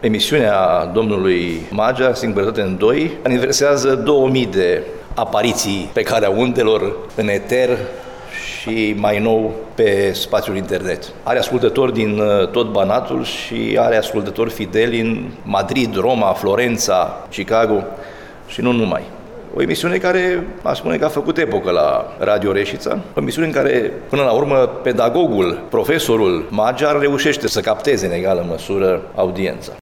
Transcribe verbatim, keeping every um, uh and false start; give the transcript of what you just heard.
Emisiunea domnului Magyar, Singurătate în doi, aniversează două mii de apariții pe calea undelor, în eter și mai nou pe spațiul internet. Are ascultători din tot Banatul și are ascultători fideli în Madrid, Roma, Florența, Chicago și nu numai. O emisiune care, aș spune că a făcut epocă la Radio Reșița, o emisiune în care, până la urmă, pedagogul, profesorul Magyar reușește să capteze în egală măsură audiența.